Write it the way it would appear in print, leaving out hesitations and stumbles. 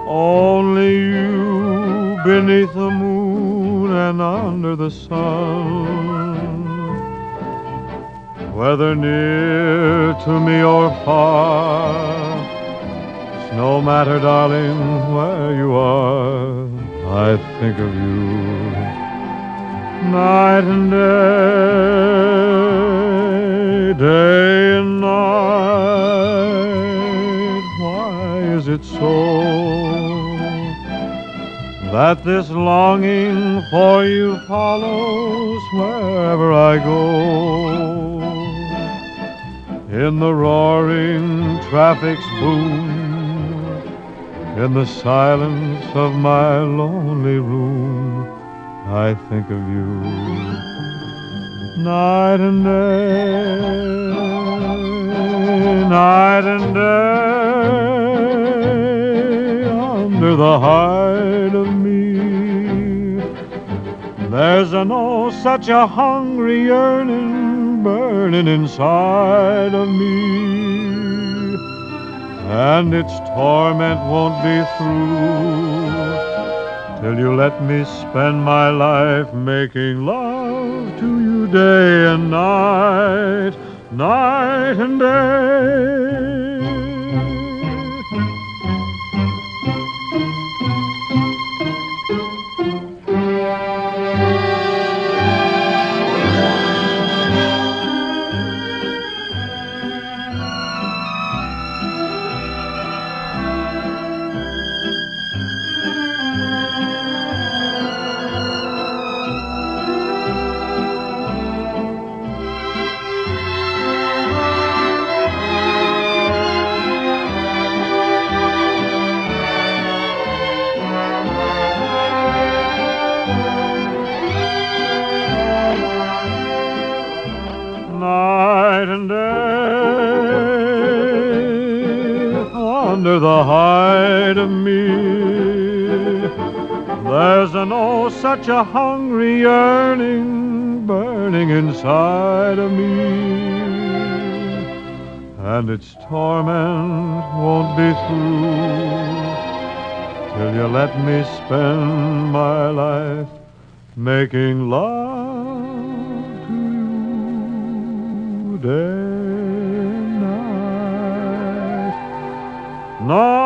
Only you beneath the moon and under the sun. Whether near to me or far, it's no matter, darling, where you are. I think of you night and day, day and night. Why is it so that this longing for you follows wherever I go? In the roaring traffic's boom, in the silence of my lonely room, I think of you night and day, night and day, under the hide of me. There's such a hungry yearning burning inside of me, and its torment won't be through till you let me spend my life making love to you day and night, night and day. Night and day, under the hide of me, there's such a hungry yearning burning inside of me, and its torment won't be through till you let me spend my life making love to you day and night. Night